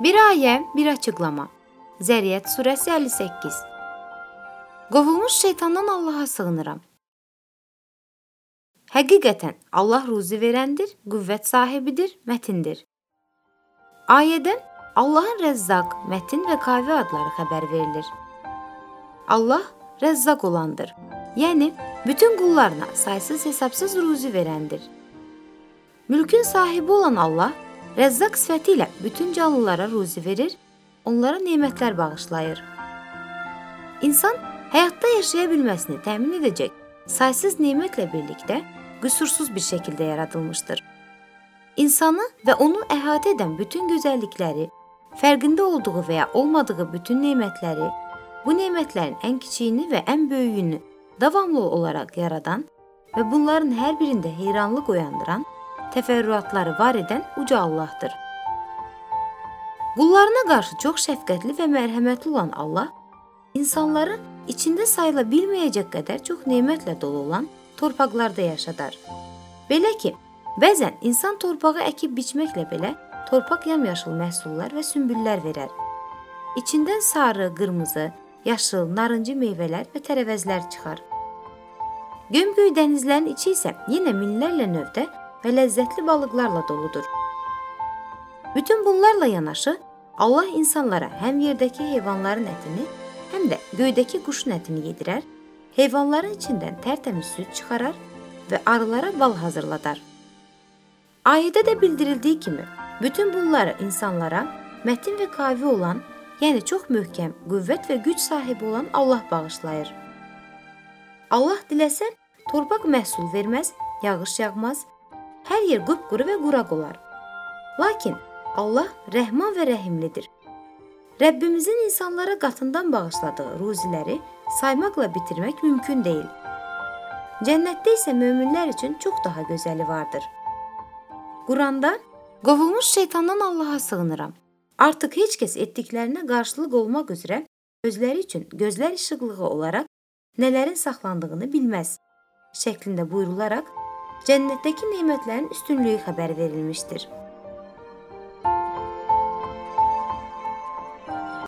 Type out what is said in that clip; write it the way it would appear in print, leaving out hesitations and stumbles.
Bir ayə, bir açıqlama. Zəriyyət surəsi 58. Qovulmuş şeytandan Allaha sığınıram. Həqiqətən Allah ruzi verəndir, qüvvət sahibidir, mətindir. Ayədən Allahın Rəzzaq, Mətin və Qavi adları xəbər verilir. Allah Rəzzaq olandır, yəni bütün qullarına saysız hesabsız ruzi verəndir. Mülkün sahibi olan Allah, Rəzzaq sifəti ilə bütün canlılara ruzi verir, onlara nemətlər bağışlayır. İnsan həyatda yaşaya bilməsini təmin edəcək saysız nemətlə birlikdə qüsursuz bir şəkildə yaradılmışdır. İnsanı və onu əhatə edən bütün gözəllikləri, fərqində olduğu və ya olmadığı bütün nemətləri, bu nemətlərin ən kiçiyini və ən böyüyünü davamlı olaraq yaradan və bunların hər birində heyranlıq oyandıran, təfərrüatları var edən uca Allahdır. Qullarına qarşı çox şəfqətli və mərhəmətli olan Allah, insanları içində sayıla bilməyəcək qədər çox nemətlə dolu olan torpaqlarda yaşadar. Belə ki, bəzən insan torpağı əkib biçməklə belə torpaq yamyaşıl məhsullar və sümbüllər verər. İçindən sarı, qırmızı, yaşıl, narıncı meyvələr və tərəvəzlər çıxar. Gömgöy dənizlərin içi isə yenə minlərlə növdə və ləzzətli balıqlarla doludur. Bütün bunlarla yanaşı, Allah insanlara həm yerdəki heyvanların ətini, həm də göydəki quşun ətini yedirər, heyvanların içindən tərtəmiz süd çıxarar və arılara bal hazırladar. Ayədə də bildirildiyi kimi, bütün bunları insanlara mətin və qavi olan, yəni çox möhkəm, qüvvət və güc sahibi olan Allah bağışlayır. Allah diləsə, torpaq məhsul verməz, yağış yağmaz, hər yer qupquru və quraq olar. Lakin Allah rəhman və rəhimlidir. Rəbbimizin insanlara qatından bağışladığı ruziləri saymaqla bitirmək mümkün deyil. Cənnətdə isə möminlər üçün çox daha gözəli vardır. Quranda, qovulmuş şeytandan Allaha sığınıram. Artıq heç kəs etdiklərinə qarşılıq olmaq üzrə özləri üçün gözlər işıqlığı olaraq nələrin saxlandığını bilməz şəklində buyurularaq cənnətdəki nemətlərin üstünlüyü xəbər verilmişdir.